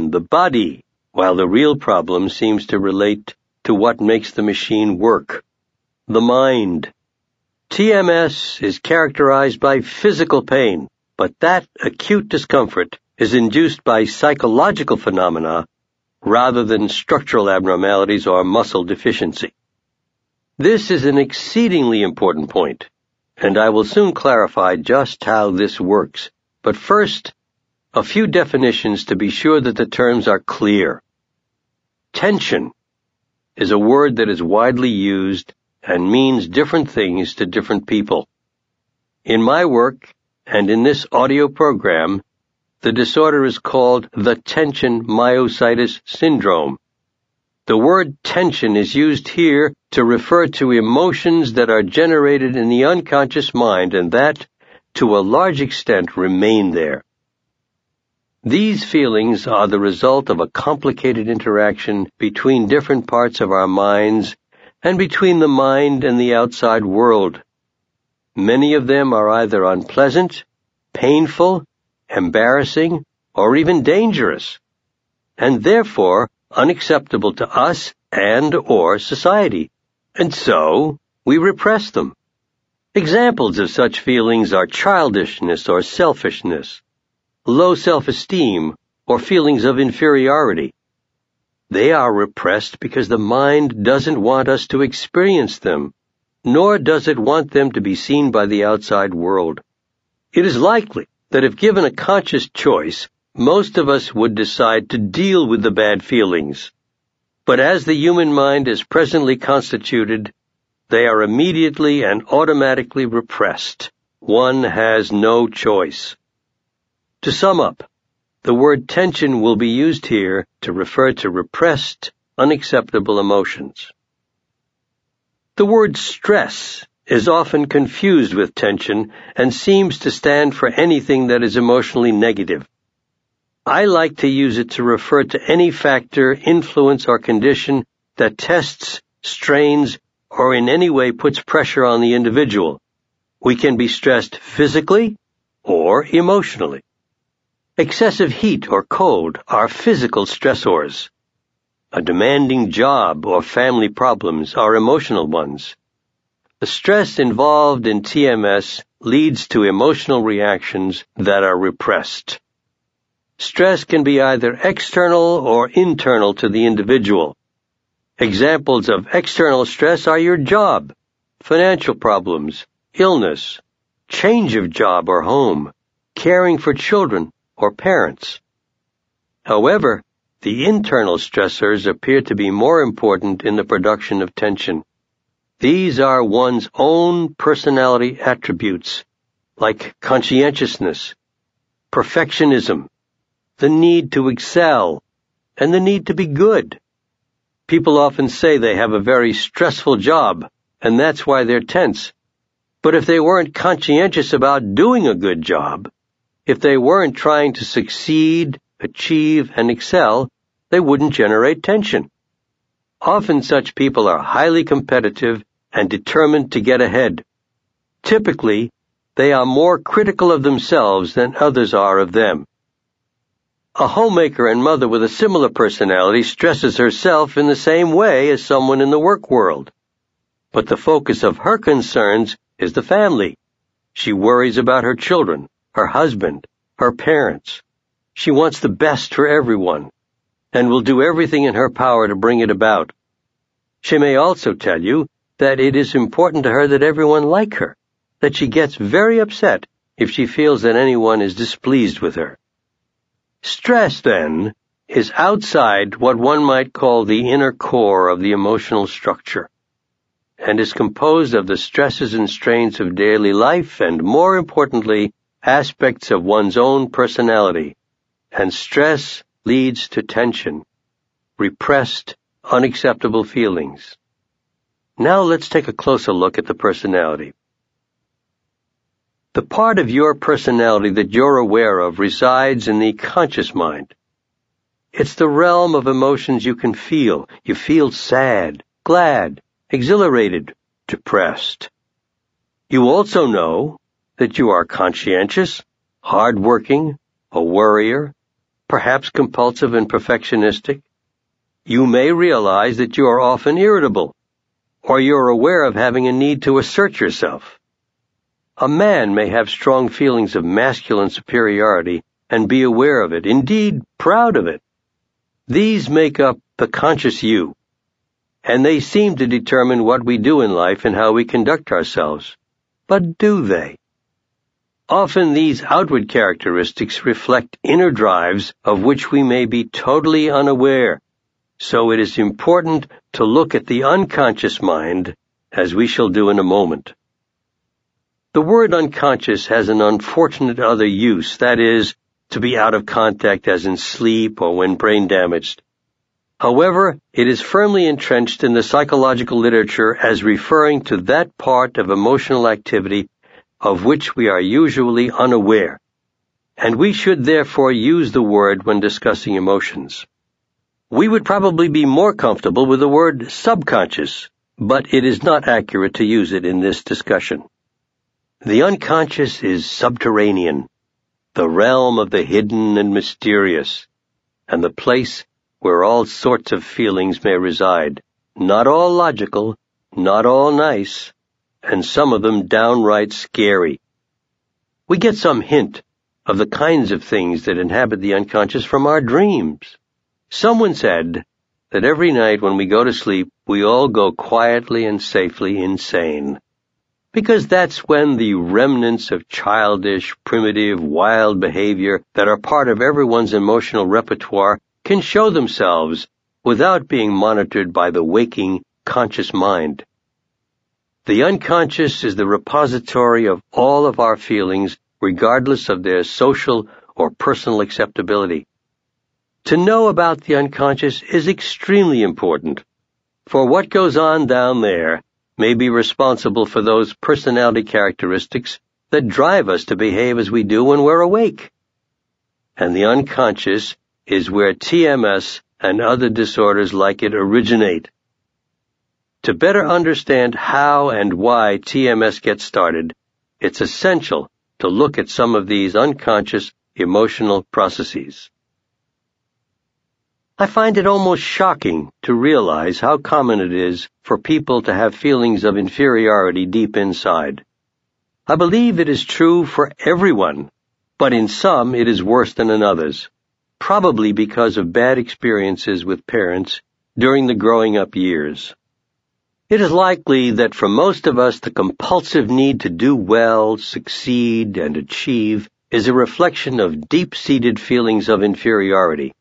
problem, the body, while the real problem seems to relate to what makes the machine work, the mind. TMS is characterized by physical pain, but that acute discomfort is induced by psychological phenomena rather than structural abnormalities or muscle deficiency. This is an exceedingly important point, and I will soon clarify just how this works. But first, a few definitions to be sure that the terms are clear. Tension is a word that is widely used and means different things to different people. In my work and in this audio program, the disorder is called the tension myositis syndrome. The word tension is used here to refer to emotions that are generated in the unconscious mind and that, to a large extent, remain there. These feelings are the result of a complicated interaction between different parts of our minds and between the mind and the outside world. Many of them are either unpleasant, painful, embarrassing, or even dangerous, and therefore unacceptable to us and/or society, and so we repress them. Examples of such feelings are childishness or selfishness, low self-esteem, or feelings of inferiority. They are repressed because the mind doesn't want us to experience them, nor does it want them to be seen by the outside world. It is likely that if given a conscious choice, most of us would decide to deal with the bad feelings. But as the human mind is presently constituted, they are immediately and automatically repressed. One has no choice. To sum up, the word tension will be used here to refer to repressed, unacceptable emotions. The word stress is often confused with tension and seems to stand for anything that is emotionally negative. I like to use it to refer to any factor, influence, or condition that tests, strains, or in any way puts pressure on the individual. We can be stressed physically or emotionally. Excessive heat or cold are physical stressors. A demanding job or family problems are emotional ones. The stress involved in TMS leads to emotional reactions that are repressed. Stress can be either external or internal to the individual. Examples of external stress are your job, financial problems, illness, change of job or home, caring for children or parents. However, the internal stressors appear to be more important in the production of tension. These are one's own personality attributes, like conscientiousness, perfectionism, the need to excel, and the need to be good. People often say they have a very stressful job, and that's why they're tense. But if they weren't conscientious about doing a good job, if they weren't trying to succeed, achieve, and excel, they wouldn't generate tension. Often such people are highly competitive and determined to get ahead. Typically, they are more critical of themselves than others are of them. A homemaker and mother with a similar personality stresses herself in the same way as someone in the work world. But the focus of her concerns is the family. She worries about her children, her husband, her parents. She wants the best for everyone, and will do everything in her power to bring it about. She may also tell you that it is important to her that everyone like her, that she gets very upset if she feels that anyone is displeased with her. Stress, then, is outside what one might call the inner core of the emotional structure, and is composed of the stresses and strains of daily life and, more importantly, aspects of one's own personality. And stress leads to tension, repressed, unacceptable feelings. Now let's take a closer look at the personality. The part of your personality that you're aware of resides in the conscious mind. It's the realm of emotions you can feel. You feel sad, glad, exhilarated, depressed. You also know that you are conscientious, hardworking, a worrier, perhaps compulsive and perfectionistic. You may realize that you are often irritable, or you're aware of having a need to assert yourself. A man may have strong feelings of masculine superiority and be aware of it, indeed proud of it. These make up the conscious you, and they seem to determine what we do in life and how we conduct ourselves. But do they? Often these outward characteristics reflect inner drives of which we may be totally unaware, so it is important to look at the unconscious mind, as we shall do in a moment. The word unconscious has an unfortunate other use, that is, to be out of contact as in sleep or when brain damaged. However, it is firmly entrenched in the psychological literature as referring to that part of emotional activity of which we are usually unaware, and we should therefore use the word when discussing emotions. We would probably be more comfortable with the word subconscious, but it is not accurate to use it in this discussion. The unconscious is subterranean, the realm of the hidden and mysterious, and the place where all sorts of feelings may reside, not all logical, not all nice, and some of them downright scary. We get some hint of the kinds of things that inhabit the unconscious from our dreams. Someone said that every night when we go to sleep, we all go quietly and safely insane, because that's when the remnants of childish, primitive, wild behavior that are part of everyone's emotional repertoire can show themselves without being monitored by the waking, conscious mind. The unconscious is the repository of all of our feelings, regardless of their social or personal acceptability. To know about the unconscious is extremely important, for what goes on down there may be responsible for those personality characteristics that drive us to behave as we do when we're awake. And the unconscious is where TMS and other disorders like it originate. To better understand how and why TMS gets started, it's essential to look at some of these unconscious emotional processes. I find it almost shocking to realize how common it is for people to have feelings of inferiority deep inside. I believe it is true for everyone, but in some it is worse than in others, probably because of bad experiences with parents during the growing up years. It is likely that for most of us the compulsive need to do well, succeed, and achieve is a reflection of deep-seated feelings of inferiority.